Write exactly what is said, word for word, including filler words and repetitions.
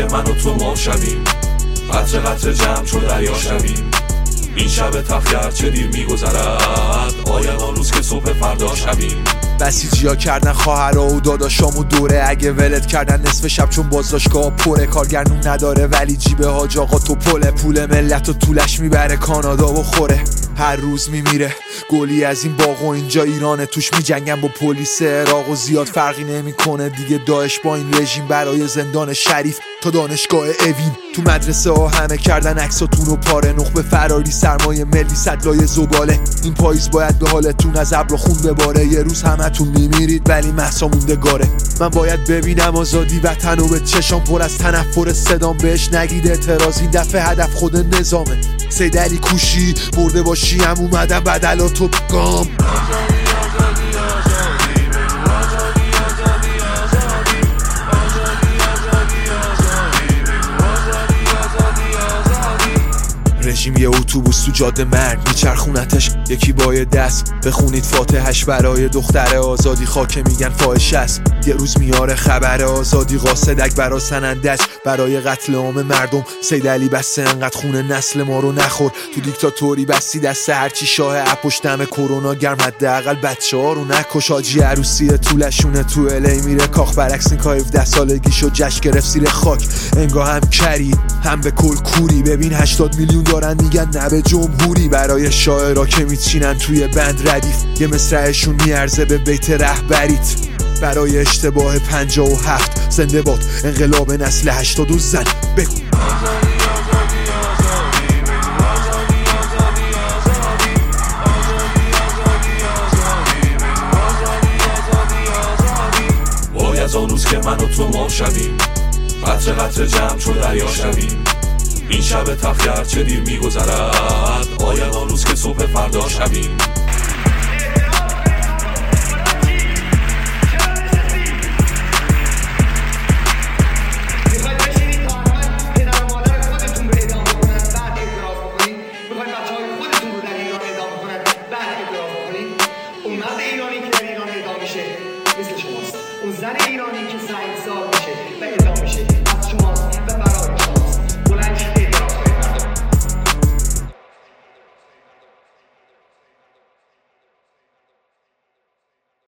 که من و تو ما شویم، قطر قطر جمع چون دریا شویم. این شب تخیر چه دیر میگذرد، آید آن روز که صبح فردا شویم. بسیجیا کردن خواهرها و داداشامو دوره، اگه ولت کردن نصف شب چون بازداشتگاه پره. کارگرنون نداره ولی جیب حاج آقا تو پله، پول ملت و طولش میبره کانادا و خوره. هر روز میمیره گلی از این باغ و اینجا ایرانه، توش میجنگن با پلیس عراق و زیاد فرقی نمیکنه دیگه داعش با این رژیم. برای زندان شریف تا دانشگاه اوین، تو مدرسه ها همه کردن عکساتون و پاره. نخبه فراری سرمایه ملی صدلای زباله، این پاییز باید به حالتون از ابر و خون بباره. یه روز همتون میمیرید ولی مهسا موندگاره. من باید ببینم آزادی وطن و به چشام پر از تنفر صدام بهش نگید اعتراض. این دفعه هدف خود نظامه. سید علی کوشی مرده باشی هم اومدم بدلاتو بگم. رژیم یه اتوبوس تو جاده مرگ میچرخونتش، یکی با یه دست بخونید فاتحش برای دختر آزادی. خاکه میگن فاحشه است، یه روز میاره خبر آزادی. قاصدک برا سنندش برای قتل عام مردم. سید علی بسته انقدر خونه نسل ما رو نخور. تو دیکتاتوری بستی دست هرچی شاه اپوش دم کرونا گرم، حداقل بچه ها رو نکش. حاجی عروسی طولشونه تو الی میره کاخ، برعکس این که هفده سالگیشو جشن گرفت زیر خاک. انگار هم کری هم به کل کوری. ببین هشتاد میلیون دارن میگن نه به جمهوری. برای شاعرها که میچینن توی بند ردیف، یه مصرعشون میارزه به بیت رهبریت. برای اشتباه پنجاه و هفت زنده باد انقلاب نسل هشتاد و زن بگو. باید آن روز که من و تو ما شویم، قطر قطر جمع چون دریا شویم. این شب تخیر چه دیر میگذرد، آید آن روز که صبح فردا شویم. اون مرد ایرانی که در ایران اعدام میشه مثل شماست، اون زن ایرانی که سنگسار میشه و اعدام میشه.